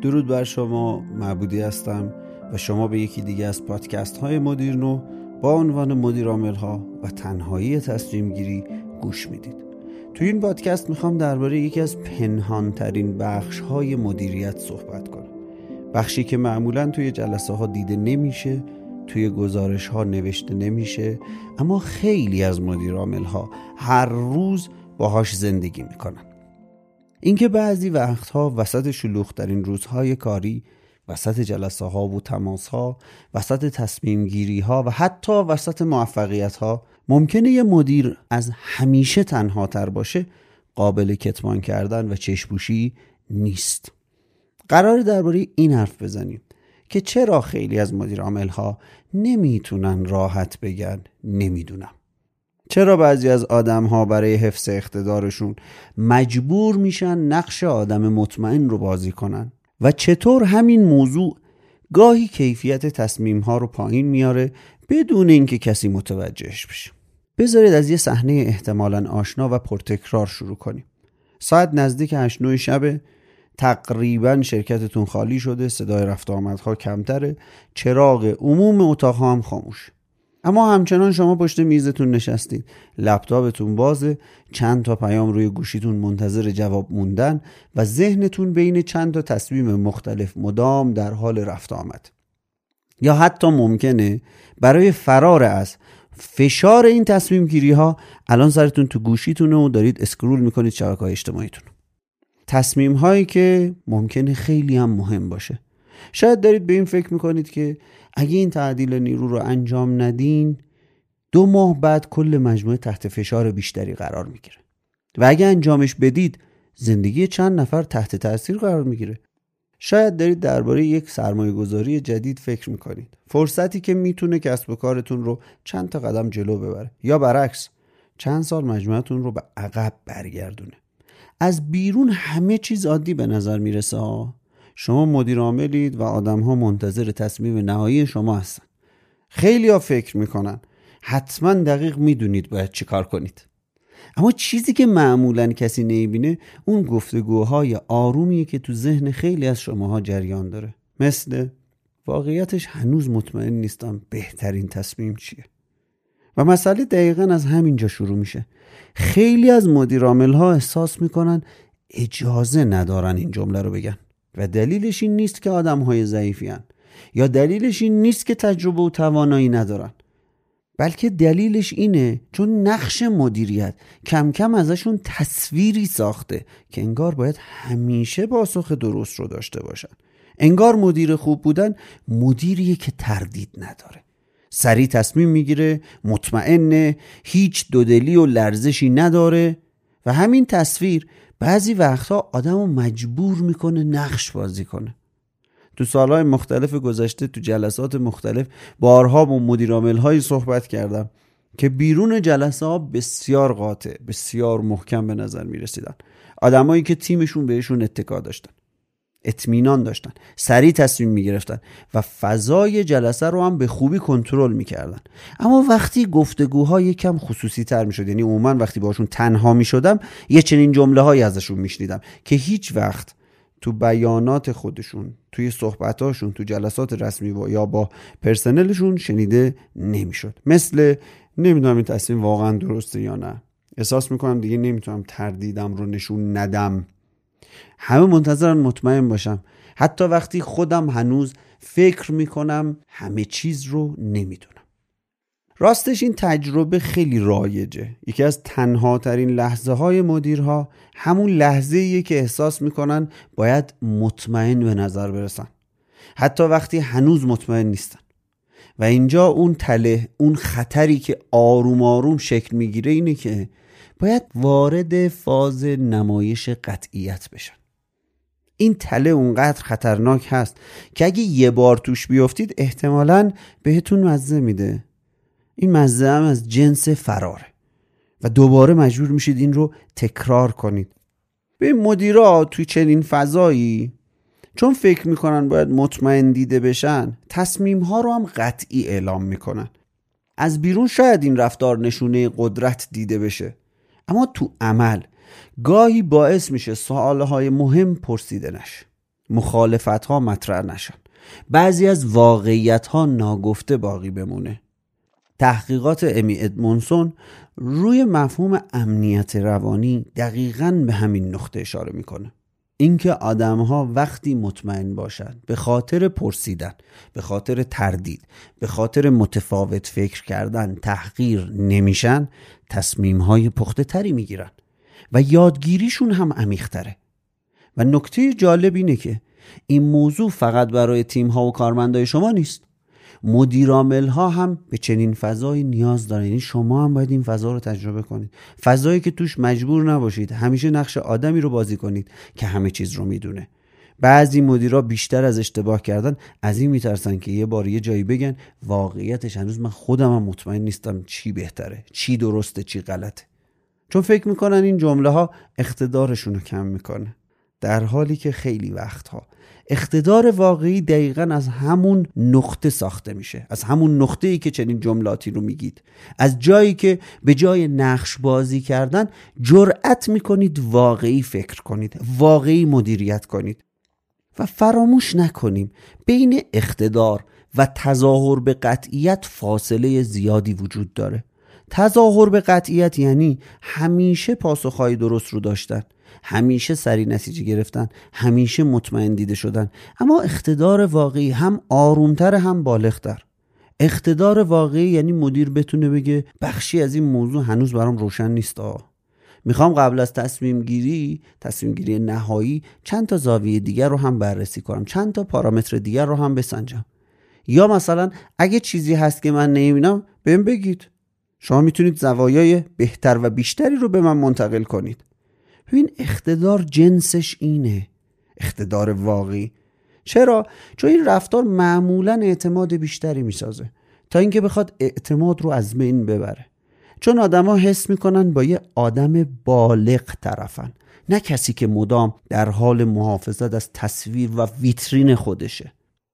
درود بر شما، معبودی هستم و شما به یکی دیگه از پادکست های مدیرنو با عنوان مدیرعامل ها و تنهایی تصمیم گیری گوش میدید. توی این پادکست میخوام درباره یکی از پنهان ترین بخش های مدیریت صحبت کنم. بخشی که معمولاً توی جلسه ها دیده نمیشه، توی گزارش ها نوشته نمیشه، اما خیلی از مدیرعامل ها هر روز باهاش زندگی میکنن. اینکه بعضی وقتها وسط شلوغ‌ترین روزهای کاری، وسط جلسه ها و تماس ها، وسط تصمیم گیری ها و حتی وسط موفقیت ها ممکنه یه مدیر از همیشه تنها تر باشه، قابل کتمان کردن و چشم‌پوشی نیست. قراره درباره این حرف بزنیم که چرا خیلی از مدیرعامل ها نمیتونن راحت بگن نمیدونم. چرا بعضی از آدم ها برای حفظ اقتدارشون مجبور میشن نقش آدم مطمئن رو بازی کنن و چطور همین موضوع گاهی کیفیت تصمیم ها رو پایین میاره بدون اینکه کسی متوجهش بشه. بذارید از یه صحنه احتمالاً آشنا و پرتکرار شروع کنیم. ساعت نزدیک 8-9 شب، تقریباً شرکتتون خالی شده، صدای رفت و آمدها کمتره، چراغ عموم اتاق‌ها هم خاموش. اما همچنان شما پشت میزتون نشستید، لپتاپتون بازه، چند تا پیام روی گوشیتون منتظر جواب موندن و ذهنتون بین چند تا تصمیم مختلف مدام در حال رفت آمد. یا حتی ممکنه برای فرار از فشار این تصمیم گیری ها الان سرتون تو گوشیتونه و دارید اسکرول میکنید شبکه‌های اجتماعیتون. تصمیم هایی که ممکنه خیلی هم مهم باشه. شاید دارید به این فکر میکنید که اگه این تعدیل نیرو رو انجام ندین 2 ماه بعد کل مجموعه تحت فشار بیشتری قرار میگیره و اگه انجامش بدید زندگی چند نفر تحت تاثیر قرار میگیره. شاید دارید درباره یک سرمایه گذاری جدید فکر میکنید، فرصتی که میتونه کسب و کارتون رو چند تا قدم جلو ببره یا برعکس چند سال مجموعتون رو به عقب برگردونه. از بیرون همه چیز عادی به نظر میرسه ها. شما مدیر عاملید و آدم ها منتظر تصمیم نهایی شما هستن. خیلی ها فکر میکنن حتما دقیق میدونید باید چی کار کنید، اما چیزی که معمولا کسی نمیبینه اون گفتگوهای آرومیه که تو ذهن خیلی از شماها جریان داره، مثل واقعیتش هنوز مطمئن نیستم بهترین تصمیم چیه. و مسئله دقیقاً از همینجا شروع میشه. خیلی از مدیر عامل ها احساس میکنن اجازه ندارن این جمله رو بگن و دلیلش این نیست که آدم های ضعیفی هن یا دلیلش این نیست که تجربه و توانایی ندارن، بلکه دلیلش اینه چون نقش مدیریت کم کم ازشون تصویری ساخته که انگار باید همیشه پاسخ درست رو داشته باشن. انگار مدیر خوب بودن مدیریه که تردید نداره، سریع تصمیم میگیره، مطمئنه، هیچ دودلی و لرزشی نداره و همین تصویر بعضی وقتها آدمو مجبور میکنه نقش بازی کنه. تو سالهای مختلف گذشته تو جلسات مختلف بارها با مدیرعامل‌هایی صحبت کردم که بیرون جلسه ها بسیار قاطع، بسیار محکم به نظر میرسیدن. آدمایی که تیمشون بهشون اتکا داشتن، اطمینان داشتن، سریع تصمیم میگرفتن و فضای جلسه رو هم به خوبی کنترل میکردن. اما وقتی گفتگوها یکم خصوصی تر میشد، یعنی عموما وقتی باشون تنها میشدم، یه چنین جمله هایی ازشون میشنیدم که هیچ وقت تو بیانات خودشون، توی صحبتاشون، تو جلسات رسمی یا با پرسنلشون شنیده نمیشد. مثل نمیدونم این تصمیم واقعا درسته یا نه، احساس میکنم دیگه نمیتونم تردیدم رو نشون ندم، همه منتظرن مطمئن باشم حتی وقتی خودم هنوز فکر میکنم همه چیز رو نمیدونم. راستش این تجربه خیلی رایجه. یکی از تنها ترین لحظه های مدیرها همون لحظه ایه که احساس میکنن باید مطمئن به نظر برسن حتی وقتی هنوز مطمئن نیستن. و اینجا اون تله، اون خطری که آروم آروم شکل میگیره اینه که باید وارد فاز نمایش قطعیت بشن. این تله اونقدر خطرناک هست که اگه یه بار توش بیافتید احتمالاً بهتون مزه میده. این مزه هم از جنس فراره و دوباره مجبور میشید این رو تکرار کنید. به مدیرا توی چنین فضایی چون فکر میکنن باید مطمئن دیده بشن، تصمیم ها رو هم قطعی اعلام میکنن. از بیرون شاید این رفتار نشونه قدرت دیده بشه، اما تو عمل گاهی باعث میشه سوالهای مهم پرسیده نشه. مخالفت ها مطرح نشن، بعضی از واقعیت ها ناگفته باقی بمونه. تحقیقات امی ادمونسون روی مفهوم امنیت روانی دقیقاً به همین نقطه اشاره میکنه. اینکه آدم‌ها وقتی مطمئن باشن، به خاطر پرسیدن، به خاطر تردید، به خاطر متفاوت فکر کردن تحقیر نمیشن، تصمیم‌های پخته تری میگیرن و یادگیریشون هم عمیق‌تره. و نکته جالب اینه که این موضوع فقط برای تیم‌ها و کارمندای شما نیست. مدیرعامل‌ها هم به چنین فضایی نیاز دارن. یعنی شما هم باید این فضا رو تجربه کنید، فضایی که توش مجبور نباشید همیشه نقش آدمی رو بازی کنید که همه چیز رو میدونه. بعضی مدیرا بیشتر از اشتباه کردن از این میترسن که یه بار یه جایی بگن واقعیتش هنوز من خودم هم مطمئن نیستم چی بهتره، چی درسته، چی غلطه، چون فکر میکنن این جمله ها اقتدارشون رو کم میکنه، در حالی که خیلی وقتها اقتدار واقعی دقیقاً از همون نقطه ساخته میشه، از همون نقطه‌ای که چنین جملاتی رو میگید، از جایی که به جای نقش بازی کردن جرأت میکنید واقعی فکر کنید، واقعی مدیریت کنید. و فراموش نکنیم بین اقتدار و تظاهر به قطعیت فاصله زیادی وجود داره. تظاهر به قطعیت یعنی همیشه پاسخهای درست رو داشتن، همیشه سریع نتیجه گرفتن، همیشه مطمئن دیده شدن. اما اقتدار واقعی هم آرومتر هم بالغتر. اقتدار واقعی یعنی مدیر بتونه بگه بخشی از این موضوع هنوز برام روشن نیست، میخوام قبل از تصمیم گیری نهایی چند تا زاویه دیگر رو هم بررسی کنم، چند تا پارامتر دیگر رو هم بسنجم. یا مثلا اگه چیزی هست که من نمیبینم بهم بگید، شما میتونید زوایای بهتر و بیشتری رو به من منتقل کنید. ببین اقتدار جنسش اینه، اقتدار واقعی. چرا؟ چون این رفتار معمولاً اعتماد بیشتری میسازه تا اینکه بخواد اعتماد رو از بین ببره. چون آدما حس میکنن با یه آدم بالغ طرفن، نه کسی که مدام در حال محافظت از تصویر و ویترین خودشه.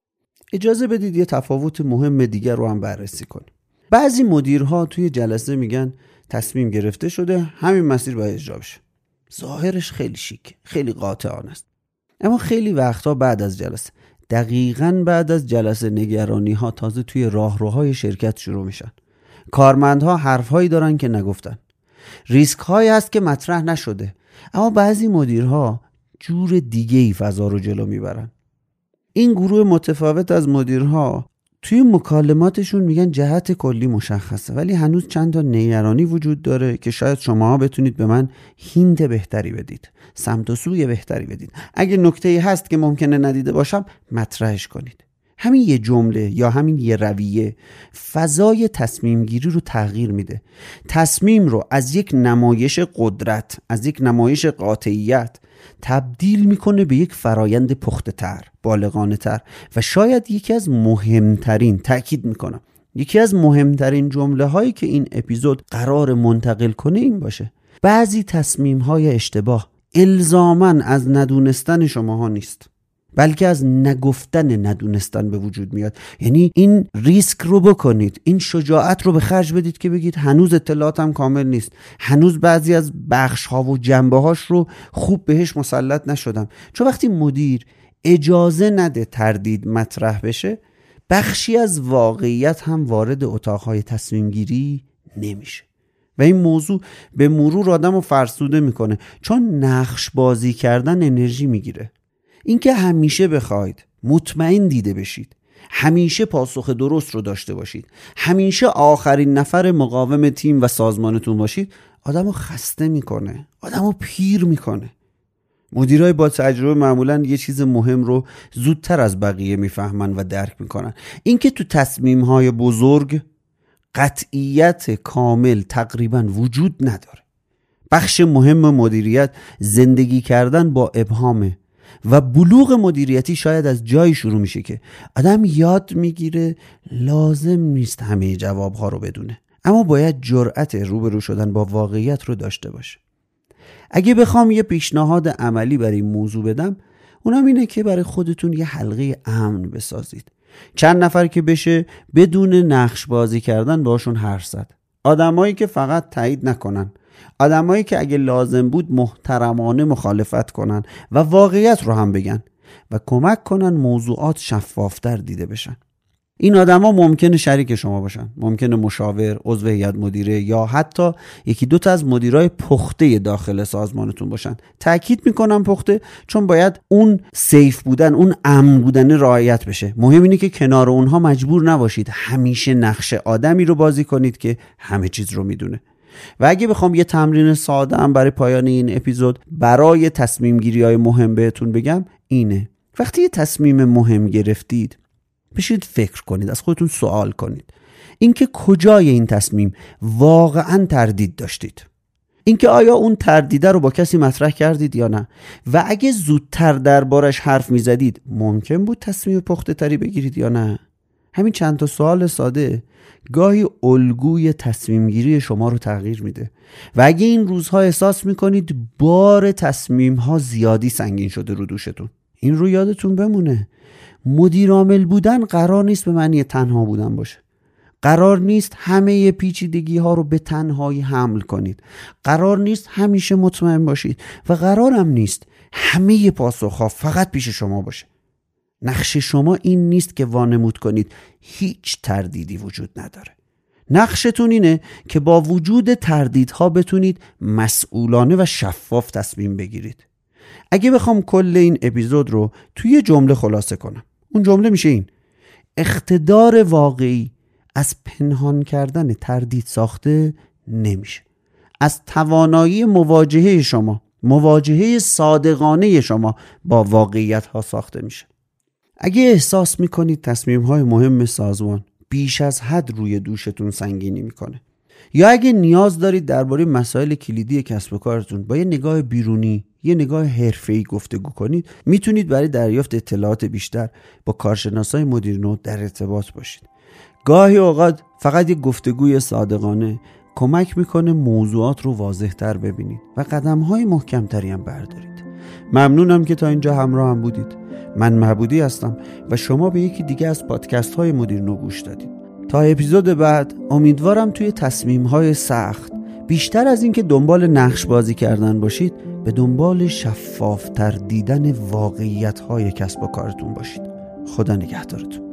اجازه بدید یه تفاوت مهم دیگر رو هم بررسی کنیم. بعضی مدیرها توی جلسه میگن تصمیم گرفته شده، همین مسیر باید اجرا بشه. ظاهرش خیلی شیک، خیلی قاطعانه است. اما خیلی وقتا بعد از جلسه، دقیقاً بعد از جلسه، نگرانی ها تازه توی راهروهای شرکت شروع میشن. کارمندها حرفهایی دارن که نگفتن، ریسک هایی هست که مطرح نشده. اما بعضی مدیرها جور دیگه‌ای فضا رو جلو میبرن. این گروه متفاوت از مدیرها توی مکالماتشون میگن جهت کلی مشخصه، ولی هنوز چند تا نگرانی وجود داره که شاید شما بتونید به من هینت بهتری بدید، سمت و سوی بهتری بدید. اگه نکته‌ای هست که ممکنه ندیده باشم مطرحش کنید. همین یه جمله یا همین یه رویه فضای تصمیم گیری رو تغییر میده. تصمیم رو از یک نمایش قدرت، از یک نمایش قاطعیت تبدیل میکنه به یک فرایند پخته تر، بالغانه تر و شاید یکی از مهمترین، تأکید میکنم، یکی از مهمترین جمله هایی که این اپیزود قرار منتقل کنه این باشه: بعضی تصمیم های اشتباه الزاماً از ندونستن شماها نیست، بلکه از نگفتن ندونستن به وجود میاد. یعنی این ریسک رو بکنید، این شجاعت رو به خرج بدید که بگید هنوز اطلاعاتم کامل نیست، هنوز بعضی از بخش ها و جنبه هاش رو خوب بهش مسلط نشدم. چون وقتی مدیر اجازه نده تردید مطرح بشه، بخشی از واقعیت هم وارد اتاقهای تصمیم گیری نمیشه و این موضوع به مرور آدمو فرسوده میکنه، چون نقش بازی کردن انرژی میگیره. اینکه همیشه بخواید مطمئن دیده بشید، همیشه پاسخ درست رو داشته باشید، همیشه آخرین نفر مقاوم تیم و سازمانتون باشید، آدمو خسته میکنه، آدمو پیر میکنه. مدیرای با تجربه معمولاً یه چیز مهم رو زودتر از بقیه میفهمن و درک میکنن. اینکه تو تصمیم‌های بزرگ قطعیت کامل تقریباً وجود نداره. بخش مهم مدیریت زندگی کردن با ابهامه و بلوغ مدیریتی شاید از جایی شروع میشه که آدم یاد میگیره لازم نیست همه جوابها رو بدونه، اما باید جرأت روبرو شدن با واقعیت رو داشته باشه. اگه بخوام یه پیشنهاد عملی برای این موضوع بدم، اونم اینه که برای خودتون یه حلقه امن بسازید. چند نفر که بشه بدون نقش بازی کردن باشون حرف زد. آدمایی که فقط تایید نکنن، آدمایی که اگه لازم بود محترمانه مخالفت کنن و واقعیت رو هم بگن. و کمک کنن موضوعات شفافتر دیده بشن. این آدما ممکنه شریک شما باشن، ممکنه مشاور، عضو هیئت مدیره یا حتی یکی دو تا از مدیرای پخته داخل سازمانتون باشن. تأکید میکنم پخته، چون باید اون سیف بودن، اون امن بودن رعایت بشه. مهم اینه که کنار اونها مجبور نباشید همیشه نقش آدمی رو بازی کنید که همه چیز رو میدونه. و اگه بخوام یه تمرین ساده هم برای پایان این اپیزود برای تصمیم گیری های مهم بهتون بگم اینه: وقتی یه تصمیم مهم گرفتید بشید فکر کنید، از خودتون سوال کنید اینکه کجای این تصمیم واقعا تردید داشتید، اینکه آیا اون تردیده رو با کسی مطرح کردید یا نه، و اگه زودتر دربارش حرف میزدید ممکن بود تصمیم پخته تری بگیرید یا نه. همین چند تا سوال ساده گاهی الگوی تصمیم گیری شما رو تغییر میده. و اگه این روزها احساس میکنید بار تصمیم ها زیادی سنگین شده رو دوشتون، این رو یادتون بمونه: مدیر عامل بودن قرار نیست به معنی تنها بودن باشه. قرار نیست همه پیچیدگی ها رو به تنهایی حمل کنید. قرار نیست همیشه مطمئن باشید و قرارم نیست همه پاسخ ها فقط پیش شما باشه. نقش شما این نیست که وانمود کنید هیچ تردیدی وجود نداره. نقشتون اینه که با وجود تردیدها بتونید مسئولانه و شفاف تصمیم بگیرید. اگه بخوام کل این اپیزود رو توی جمله خلاصه کنم، اون جمله میشه این: اقتدار واقعی از پنهان کردن تردید ساخته نمیشه. از توانایی مواجهه صادقانه شما با واقعیت ها ساخته میشه. اگه احساس میکنید تصمیم های مهم سازمان بیش از حد روی دوشتون سنگینی میکنه، یا اگه نیاز دارید درباره مسائل کلیدی کسب و کارتون با یه نگاه بیرونی، یه نگاه حرفه‌ای گفتگو کنید، میتونید برای دریافت اطلاعات بیشتر با کارشناسای مدیرنو در ارتباط باشید. گاهی اوقات فقط یه گفتگوی صادقانه کمک میکنه موضوعات رو واضح‌تر ببینید و قدم‌های محکم‌تری هم بردارید. ممنونم که تا اینجا همراه هم بودید. من معبودی هستم و شما به یکی دیگه از پادکست های مدیرنو گوش دادید. تا اپیزود بعد امیدوارم توی تصمیم های سخت بیشتر از این که دنبال نقش بازی کردن باشید، به دنبال شفافتر دیدن واقعیت های کسب و کارتون باشید. خدا نگهدارتون.